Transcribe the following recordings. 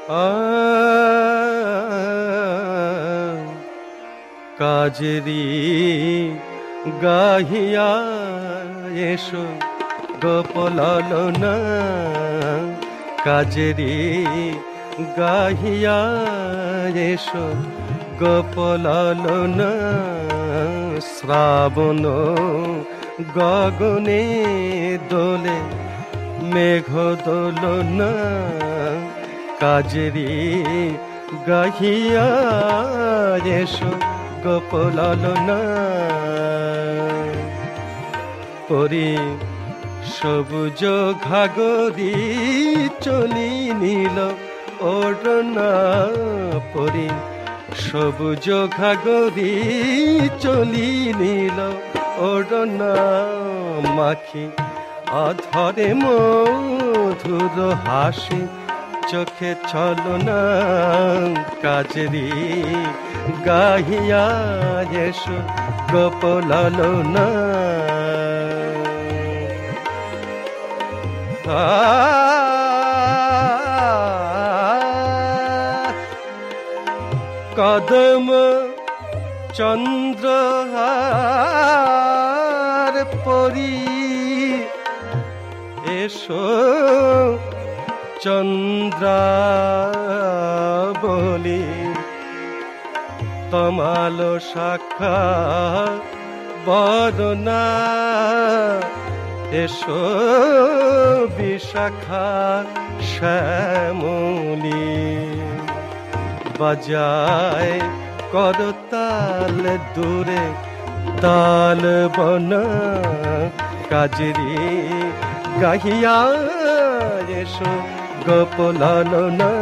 আ কাজেরি গাহিয়া এসো গোপলালনা, কাজেরি গাহিয়া এসো গোপলালনা। শ্রাবণ গগনে দোলে মেঘ দোলনা, কাজেরি গাহিয়া এসো গোপলালনা। পরি সবুজ ঘাগরি চলি নীল ওড়না, পরি সবুজ ঘাগরি চলি নীল ওড়না। মাখি অধরে মধুর হাসি চোখে ছলনা, কাজেরি গাহিয়া এসো গোপলালনা। কদম চন্দ্রহার পরি এসো চন্দ্রাবলি, তমাল শাখা বদনা এসো বিশাখা শ্যামলি। বাজায় করতাল দূরে তাল বনা, কাজেরি গাহিয়া এসো গোপলালনা।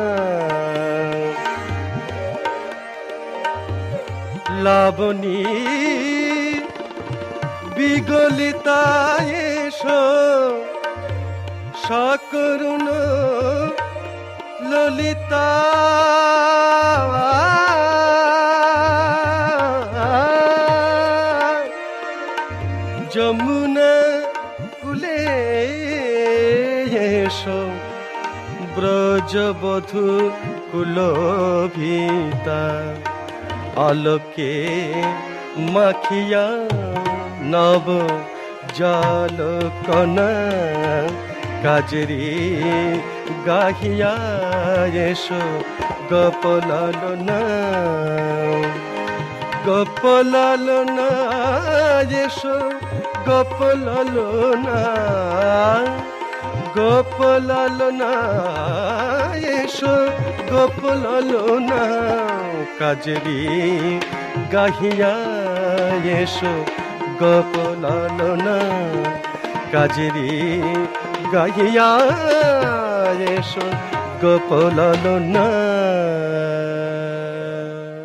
লাবণী বিগলিতা এসো সকরুণ ললিতা। যমুনা কুলে এসো ব্রজবধূ কুলভিতা। আলোকে মাখিয়া নব জল কণা, কাজেরি গাহিয়া এসো গোপলালনা। গোপলালনা এসো গোপলালনা, গোপলালনা এসো গোপলালনা। কাজেরি গাহিয়া এসো গোপলালনা, কাজেরি গাহিয়া এসো গোপলালনা।